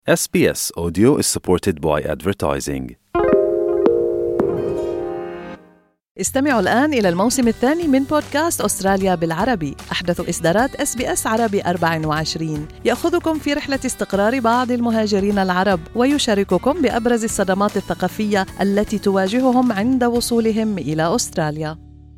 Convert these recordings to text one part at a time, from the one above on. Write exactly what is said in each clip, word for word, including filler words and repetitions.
إس بي إس Audio is supported by advertising. استمعوا الآن إلى الموسم الثاني من بودكاست أستراليا بالعربي، أحدث إصدارات إس بي إس عربي أربعة وعشرين، يأخذكم في رحلة استقرار بعض المهاجرين العرب ويشارككم بأبرز الصدمات الثقافية التي تواجههم عند وصولهم إلى أستراليا.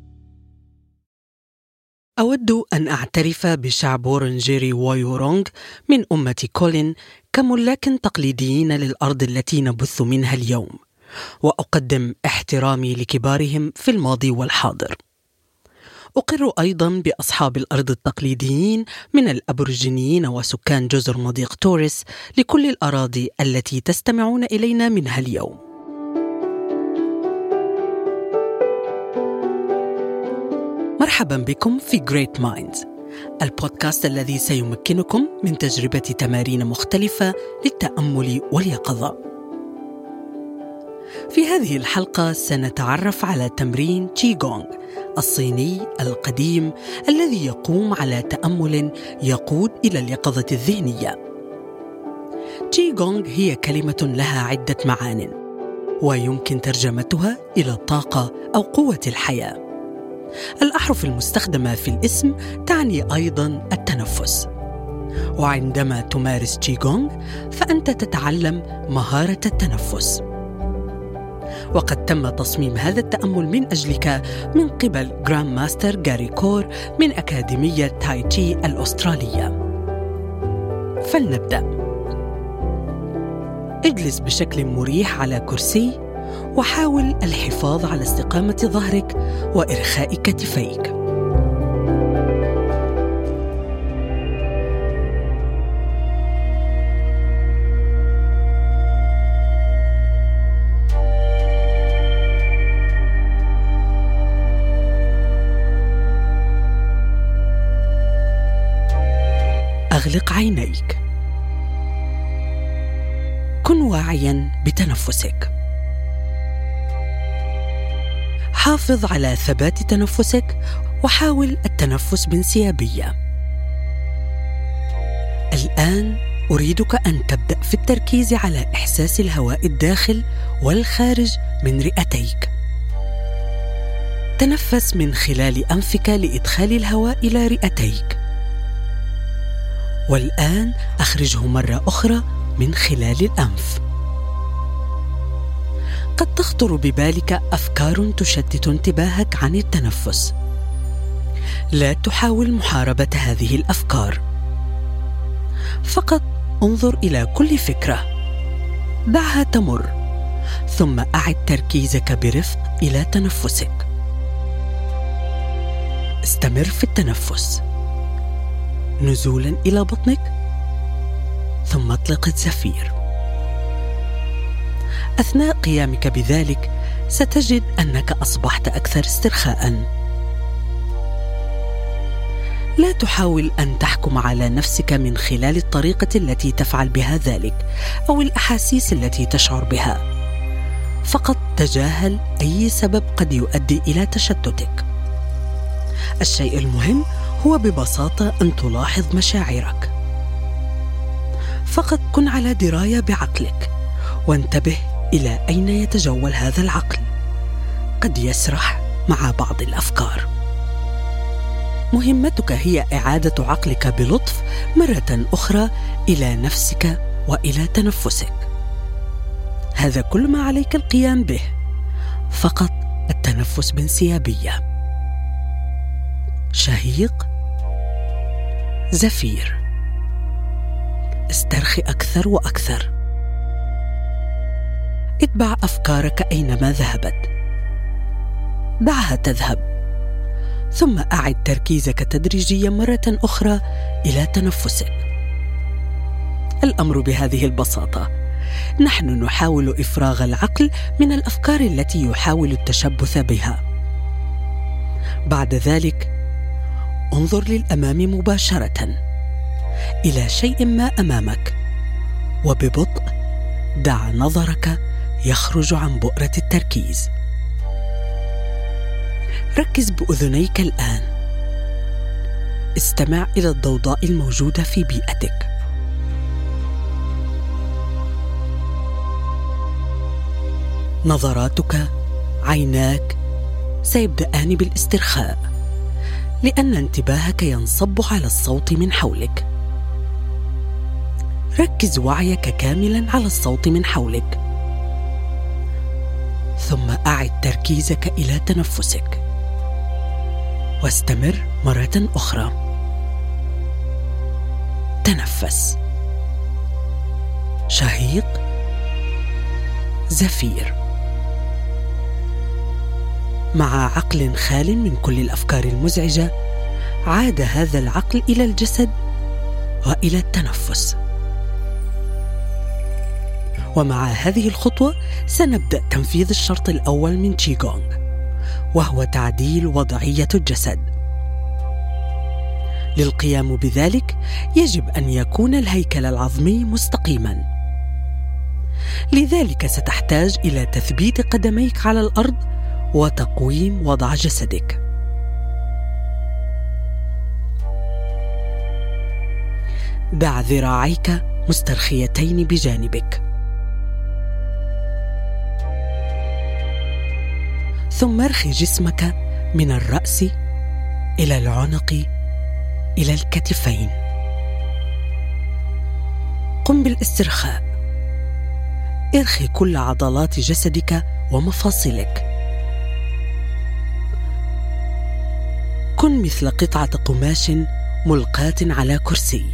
أود أن أعترف بشعب ورنجيري ويورونغ من أمة كولين كملاك تقليديين للأرض التي نبث منها اليوم، وأقدم احترامي لكبارهم في الماضي والحاضر. أقر أيضاً بأصحاب الأرض التقليديين من الأبورجينيين وسكان جزر مضيق توريس لكل الأراضي التي تستمعون إلينا منها اليوم. مرحباً بكم في Great Minds، البودكاست الذي سيمكنكم من تجربة تمارين مختلفة للتأمل واليقظة. في هذه الحلقة سنتعرف على تمرين تشيغونغ الصيني القديم الذي يقوم على تأمل يقود إلى اليقظة الذهنية. تشيغونغ هي كلمة لها عدة معان، ويمكن ترجمتها إلى الطاقة أو قوة الحياة. الأحرف المستخدمة في الاسم تعني أيضاً التنفس، وعندما تمارس تشيغونغ فأنت تتعلم مهارة التنفس. وقد تم تصميم هذا التأمل من أجلك من قبل جراند ماستر غاري كور من أكاديمية تاي تشي الأسترالية. فلنبدأ. اجلس بشكل مريح على كرسي، وحاول الحفاظ على استقامة ظهرك وإرخاء كتفيك. أغلق عينيك. كن واعياً بتنفسك. حافظ على ثبات تنفسك، وحاول التنفس بانسيابية. الآن أريدك أن تبدأ في التركيز على إحساس الهواء الداخل والخارج من رئتيك. تنفس من خلال أنفك لإدخال الهواء إلى رئتيك، والآن أخرجه مرة أخرى من خلال الأنف. قد تخطر ببالك أفكار تشتت انتباهك عن التنفس. لا تحاول محاربة هذه الأفكار، فقط انظر إلى كل فكرة، دعها تمر، ثم أعد تركيزك برفق إلى تنفسك. استمر في التنفس، نزولاً إلى بطنك، ثم اطلق الزفير. أثناء قيامك بذلك ستجد أنك أصبحت أكثر استرخاءً. لا تحاول أن تحكم على نفسك من خلال الطريقة التي تفعل بها ذلك أو الأحاسيس التي تشعر بها، فقط تجاهل أي سبب قد يؤدي إلى تشتتك. الشيء المهم هو ببساطة أن تلاحظ مشاعرك. فقط كن على دراية بعقلك، وانتبه إلى أين يتجول هذا العقل. قد يسرح مع بعض الأفكار. مهمتك هي إعادة عقلك بلطف مرة أخرى إلى نفسك وإلى تنفسك. هذا كل ما عليك القيام به، فقط التنفس بانسيابية. شهيق، زفير. استرخي أكثر وأكثر. اتبع أفكارك أينما ذهبت، دعها تذهب، ثم أعد تركيزك تدريجيا مرة أخرى إلى تنفسك. الأمر بهذه البساطة. نحن نحاول إفراغ العقل من الأفكار التي يحاول التشبث بها. بعد ذلك انظر للأمام مباشرة إلى شيء ما أمامك، وببطء دع نظرك يخرج عن بؤرة التركيز. ركز بأذنيك الآن. استمع إلى الضوضاء الموجودة في بيئتك. نظراتك، عيناك سيبدأان بالاسترخاء، لأن انتباهك ينصب على الصوت من حولك. ركز وعيك كاملا على الصوت من حولك، ثم أعد تركيزك إلى تنفسك، واستمر مرة أخرى. تنفس، شهيق، زفير، مع عقل خال من كل الأفكار المزعجة. عاد هذا العقل إلى الجسد وإلى التنفس. ومع هذه الخطوة سنبدأ تنفيذ الشرط الأول من تشيغونغ، وهو تعديل وضعية الجسد. للقيام بذلك يجب أن يكون الهيكل العظمي مستقيما، لذلك ستحتاج إلى تثبيت قدميك على الأرض وتقويم وضع جسدك. دع ذراعيك مسترخيتين بجانبك، ثم ارخي جسمك من الرأس إلى العنق إلى الكتفين. قم بالاسترخاء، ارخي كل عضلات جسدك ومفاصلك. كن مثل قطعة قماش ملقاة على كرسي.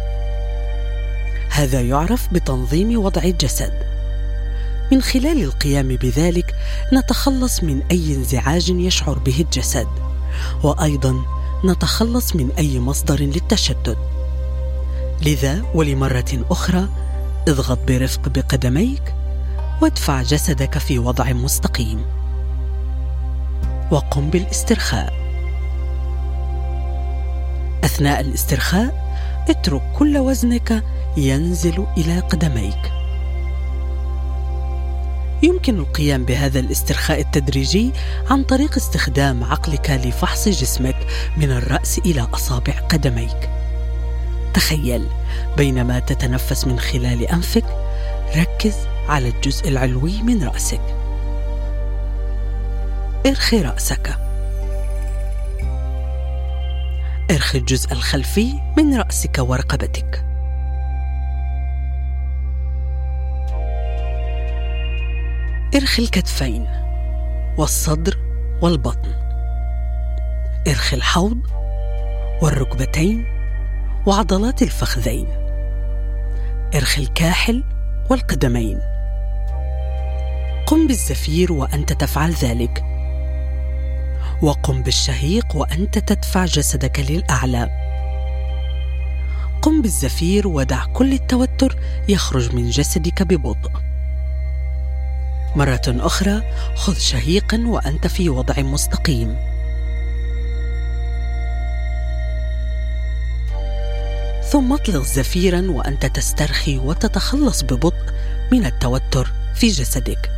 هذا يعرف بتنظيم وضع الجسد. من خلال القيام بذلك نتخلص من أي انزعاج يشعر به الجسد، وأيضا نتخلص من أي مصدر للتشتت. لذا ولمرة أخرى اضغط برفق بقدميك وادفع جسدك في وضع مستقيم، وقم بالاسترخاء. أثناء الاسترخاء اترك كل وزنك ينزل إلى قدميك. يمكن القيام بهذا الاسترخاء التدريجي عن طريق استخدام عقلك لفحص جسمك من الرأس إلى أصابع قدميك. تخيل بينما تتنفس من خلال أنفك، ركز على الجزء العلوي من رأسك. ارخي رأسك، ارخي الجزء الخلفي من رأسك ورقبتك. ارخي الكتفين والصدر والبطن. ارخي الحوض والركبتين وعضلات الفخذين. ارخي الكاحل والقدمين. قم بالزفير وأنت تفعل ذلك، وقم بالشهيق وأنت تدفع جسدك للأعلى. قم بالزفير ودع كل التوتر يخرج من جسدك ببطء. مرة أخرى خذ شهيقا وأنت في وضع مستقيم. ثم اطلق زفيرا وأنت تسترخي وتتخلص ببطء من التوتر في جسدك.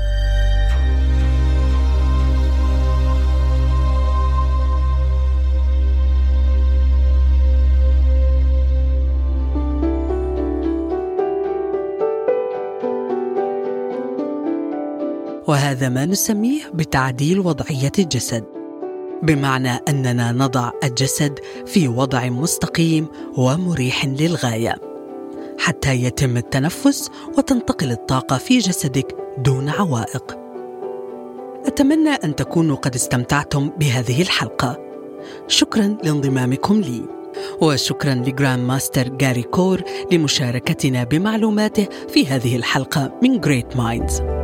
وهذا ما نسميه بتعديل وضعية الجسد، بمعنى أننا نضع الجسد في وضع مستقيم ومريح للغاية حتى يتم التنفس وتنتقل الطاقة في جسدك دون عوائق. أتمنى أن تكونوا قد استمتعتم بهذه الحلقة. شكرا لانضمامكم لي، وشكرا لجراند ماستر جاري كور لمشاركتنا بمعلوماته في هذه الحلقة من Great Minds.